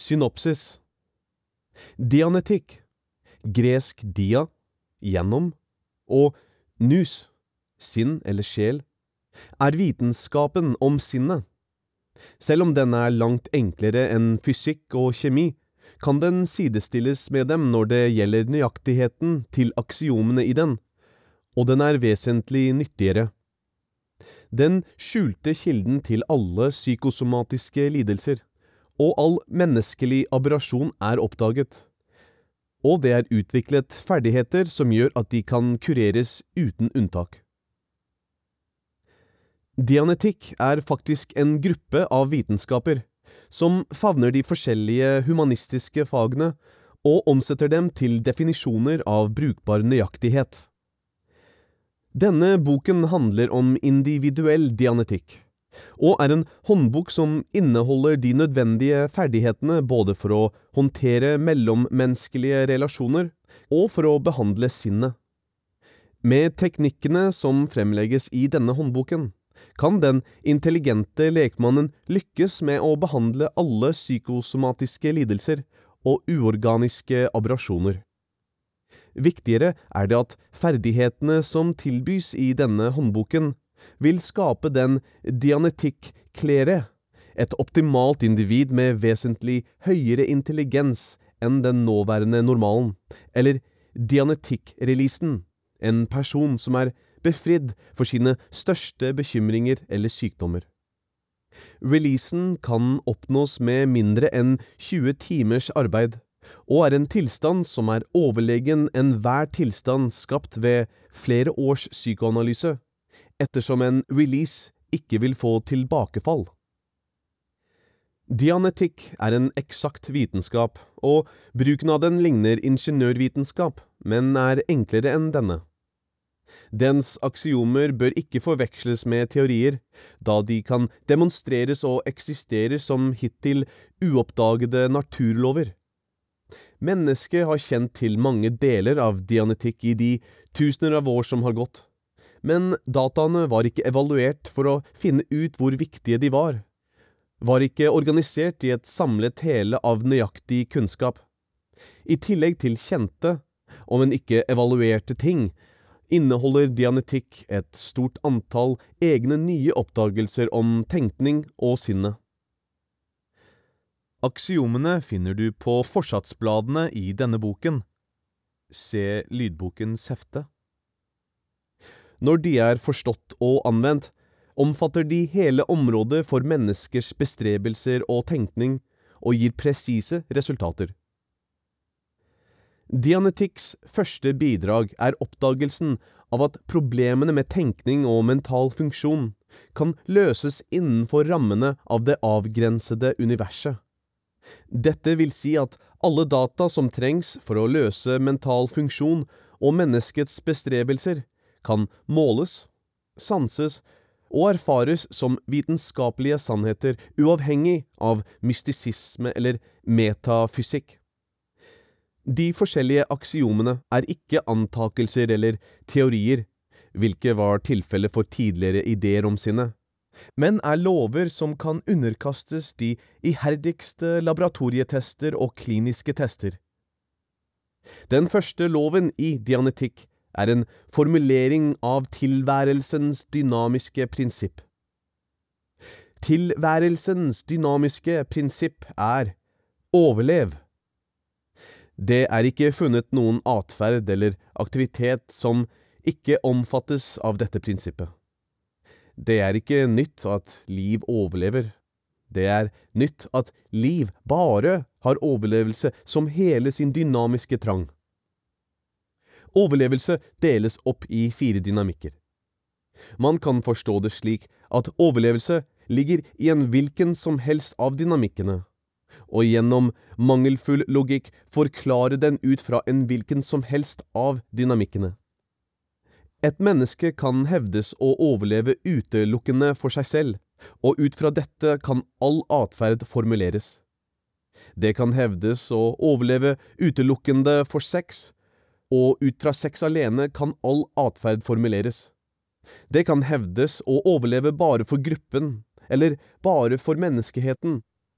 Synopsis. Dianetikk, gresk dia, gjennom, og nous, sinn eller sjel, er vitenskapen om sinnet. Selv om den er langt enklere enn fysikk og kjemi, kan den sidestilles med dem når det gjelder nøyaktigheten til aksiomene i den, og den er vesentlig nyttigere. Den skjulte kilden til alle psykosomatiske lidelser, og all menneskelig aberrasjon er oppdaget. Og det er utviklet ferdigheter som gjør at de kan kureres uten unntak. Dianetikk er faktisk en gruppe av vitenskaper, som favner de forskjellige humanistiske fagene og omsetter dem til definisjoner av brukbar nøyaktighet. Denne boken handler om individuell dianetikk, og er en håndbok som inneholder de nødvendige ferdighetene både for å håndtere mellommenneskelige relasjoner og for å behandle sinnet. Med teknikkene som fremlegges i denne håndboken, kan den intelligente lekmannen lykkes med å behandle alle psykosomatiske lidelser og uorganiske aberrasjoner. Viktigere er det at ferdighetene som tilbys i denne håndboken vil skape den dianetikk-klere, et optimalt individ med vesentlig høyere intelligens enn den nåværende normalen, eller dianetikk-releasen, en person som er befridd for sine største bekymringer eller sykdommer. Releasen kan oppnås med mindre enn 20 timers arbeid, og er en tilstand som er overlegen enhver tilstand skapt ved flere års psykoanalyse, ettersom en release ikke vil få tilbakefall. Dianetikk er en eksakt vitenskap, og bruken av den ligner ingeniørvitenskap, men er enklere enn denne. Dens aksiomer bør ikke forveksles med teorier, da de kan demonstreres og eksisterer som hittil uoppdagede naturlover. Mennesket har kjent til mange deler av dianetikk i de tusener av år som har gått, men dataene var ikke evaluert for å finne ut hvor viktige de var ikke organisert i et samlet hele av nøyaktig kunnskap. I tillegg til kjente, om en ikke evaluerte ting, inneholder dianetikk et stort antall egne nye oppdagelser om tenkning og sinne. Aksiomene finner du på forsatsbladene i denne boken. Se lydbokens hefte. Når de er forstått og anvendt, omfatter de hele området for menneskers bestrebelser og tenkning, og gir presise resultater. Dianetikks første bidrag er oppdagelsen av at problemene med tenkning og mental funksjon kan løses innenfor rammene av det avgrensede universet. Dette vil si at alle data som trengs for å løse mental funksjon og menneskets bestrebelser kan måles, sanses og erfares som vitenskapelige sannheter uavhengig av mystisisme eller metafysikk. De forskjellige aksiomene er ikke antakelser eller teorier, hvilket var tilfellet for tidligere ideer om sinnet, men er lover som kan underkastes de iherdigste laboratorietester og kliniske tester. Den første loven i dianetikk er en formulering av tilværelsens dynamiske prinsipp. Tilværelsens dynamiske prinsipp er overlev. Det er ikke funnet noen atferd eller aktivitet som ikke omfattes av dette prinsippet. Det er ikke nytt at liv overlever. Det er nytt at liv bare har overlevelse som hele sin dynamiske trang. Overlevelse deles opp i 4 dynamikker. Man kan forstå det slik at overlevelse ligger i en hvilken som helst av dynamikkene, og gjennom mangelfull logikk forklare den ut fra en hvilken som helst av dynamikkene. Et menneske kan hevdes å overleve utelukkende for seg selv, og ut fra dette kan all atferd formuleres. Det kan hevdes å overleve utelukkende for sex, og ut fra sex alene kan all atferd formuleres. Det kan hevdes å overleve bare for gruppen, eller bare for menneskeheten,